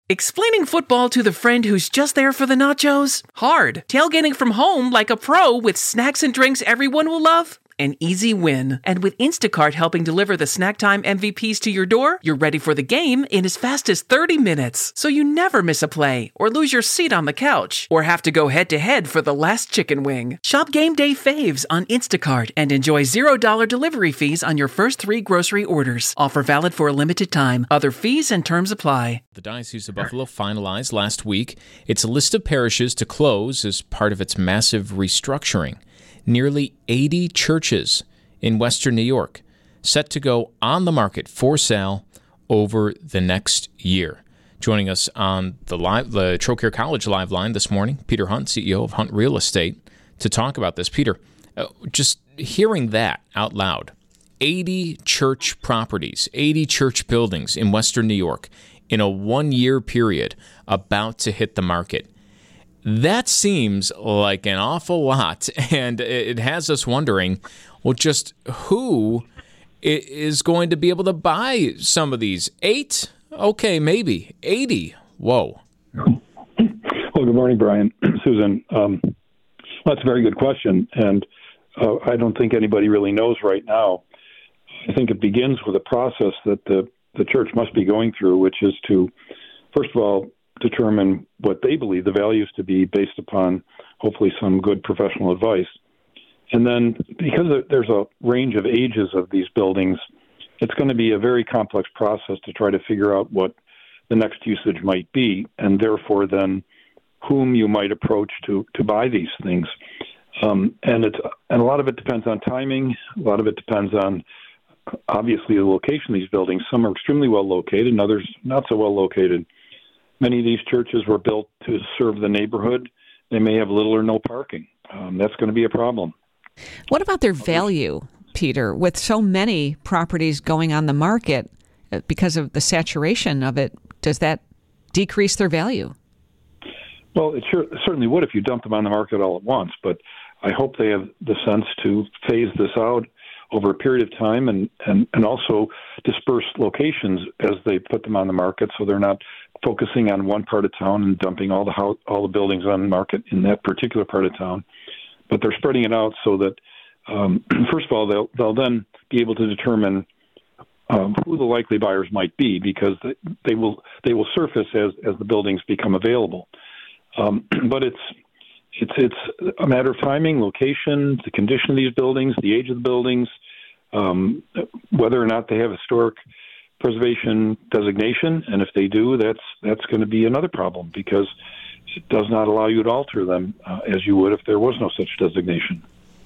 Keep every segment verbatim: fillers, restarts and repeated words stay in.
Explaining football to the friend who's just there for the nachos? Hard. Tailgating from home like a pro with snacks and drinks everyone will love? An easy win. And with Instacart helping deliver the snack time M V Ps to your door, you're ready for the game in as fast as thirty minutes. So you never miss a play, or lose your seat on the couch, or have to go head-to-head for the last chicken wing. Shop Game Day Faves on Instacart and enjoy zero dollars delivery fees on your first three grocery orders. Offer valid for a limited time. Other fees and terms apply. The Diocese of Buffalo finalized last week its list of parishes to close as part of its massive restructuring. Nearly eighty churches in Western New York set to go on the market for sale over the next year. Joining us on the live, the Trocaire College live line this morning, Peter Hunt, C E O of Hunt Real Estate, to talk about this. Peter, uh, just hearing that out loud, eighty church properties, eighty church buildings in Western New York in a one-year period about to hit the market. That seems like an awful lot, and it has us wondering, well, just who is going to be able to buy some of these? Eight? Okay, maybe. eighty? Whoa. Well, good morning, Brian. Susan, um, that's a very good question, and uh, I don't think anybody really knows right now. I think it begins with a process that the, the church must be going through, which is to, first of all, determine what they believe the values to be based upon hopefully some good professional advice. And then because there's a range of ages of these buildings, it's going to be a very complex process to try to figure out what the next usage might be, and therefore then whom you might approach to, to buy these things. Um, and it's and a lot of it depends on timing. A lot of it depends on, obviously, the location of these buildings. Some are extremely well located, and others not so well located. Many of these churches were built to serve the neighborhood. They may have little or no parking. Um, that's going to be a problem. What about their value, Peter? With so many properties going on the market because of the saturation of it, does that decrease their value? Well, it sure, certainly would if you dumped them on the market all at once, but I hope they have the sense to phase this out over a period of time and, and, and also disperse locations as they put them on the market so they're not focusing on one part of town and dumping all the house, all the buildings on the market in that particular part of town. But they're spreading it out so that, um, first of all, they'll, they'll then be able to determine um, who the likely buyers might be because they, they will they will surface as, as the buildings become available. Um, but it's It's it's a matter of timing, location, the condition of these buildings, the age of the buildings, um, whether or not they have historic preservation designation, and if they do, that's that's going to be another problem because it does not allow you to alter them uh, as you would if there was no such designation.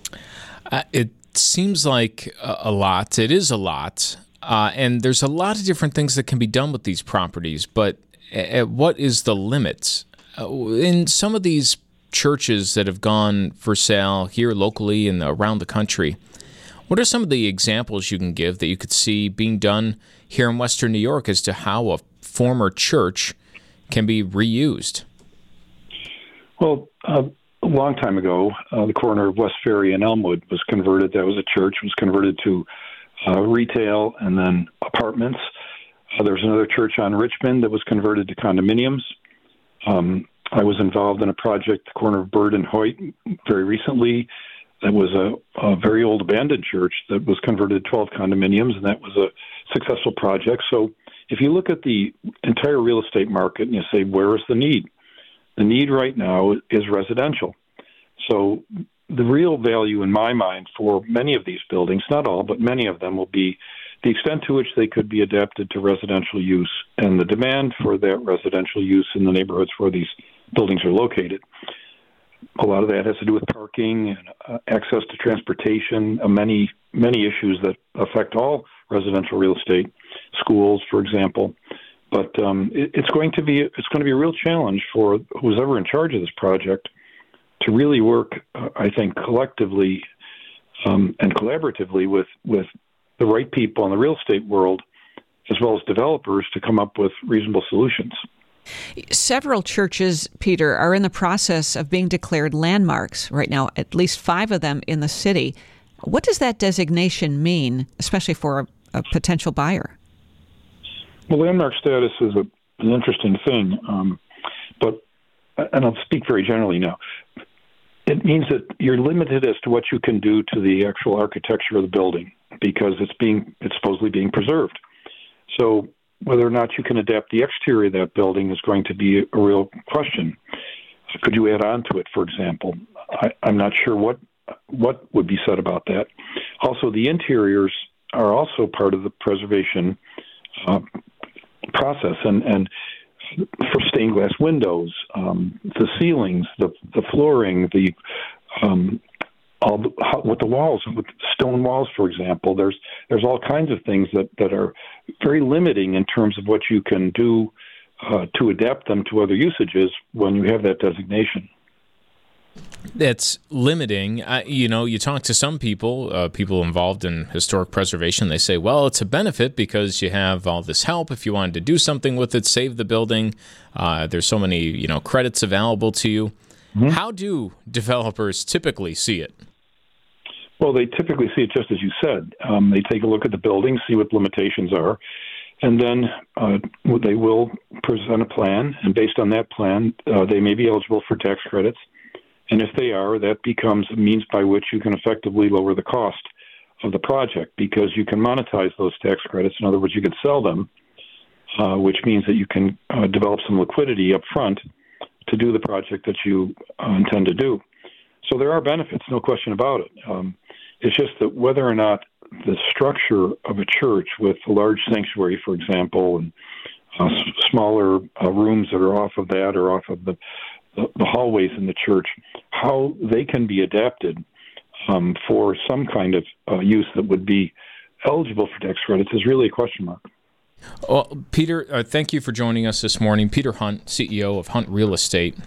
Uh, it seems like a, a lot. It is a lot, uh, and there's a lot of different things that can be done with these properties. But at what is the limit? Uh, in some of these churches that have gone for sale here locally and around the country, what are some of the examples you can give that you could see being done here in Western New York as to how a former church can be reused? Well, uh, a long time ago, uh, the corner of West Ferry and Elmwood was converted. That was a church. It was converted to uh, retail and then apartments. Uh, there was another church on Richmond that was converted to condominiums. Um, I was involved in a project, the corner of Bird and Hoyt, very recently. That was a, a very old abandoned church that was converted to twelve condominiums, and that was a successful project. So if you look at the entire real estate market and you say, where is the need? The need right now is residential. So the real value in my mind for many of these buildings, not all, but many of them, will be the extent to which they could be adapted to residential use and the demand for that residential use in the neighborhoods where these buildings are located. A lot of that has to do with parking and uh, access to transportation, uh, many, many issues that affect all residential real estate, schools, for example. But um, it, it's going to be it's going to be a real challenge for who's ever in charge of this project to really work, uh, I think, collectively um, and collaboratively with, with the right people in the real estate world, as well as developers, to come up with reasonable solutions. Several churches, Peter, are in the process of being declared landmarks right now, at least five of them in the city. What does that designation mean, especially for a, a potential buyer? Well, landmark status is a an interesting thing. Um, but, and I'll speak very generally now. It means that you're limited as to what you can do to the actual architecture of the building because it's being it's supposedly being preserved. So whether or not you can adapt the exterior of that building is going to be a real question. Could you add on to it, for example? I, I'm not sure what what would be said about that. Also, the interiors are also part of the preservation uh, process, and, and for stained glass windows, um, the ceilings, the the flooring, the um, all the, how, with the walls, with stone walls, for example. There's there's all kinds of things that, that are very limiting in terms of what you can do uh, to adapt them to other usages when you have that designation. That's limiting. I, you know, you talk to some people, uh, people involved in historic preservation, they say, well, it's a benefit because you have all this help. If you wanted to do something with it, save the building, uh, there's so many, you know, credits available to you. Mm-hmm. How do developers typically see it? Well, they typically see it just as you said. Um, they take a look at the building, see what the limitations are, and then uh, they will present a plan, and based on that plan, uh, they may be eligible for tax credits. And if they are, that becomes a means by which you can effectively lower the cost of the project because you can monetize those tax credits. In other words, you could sell them, uh, which means that you can uh, develop some liquidity up front to do the project that you uh, intend to do. So there are benefits, no question about it. Um, it's just that whether or not the structure of a church with a large sanctuary, for example, and uh, s- smaller uh, rooms that are off of that or off of the The, the hallways in the church, how they can be adapted um, for some kind of uh, use that would be eligible for tax credits is really a question mark. Well, Peter, uh, thank you for joining us this morning. Peter Hunt, C E O of Hunt Real Estate.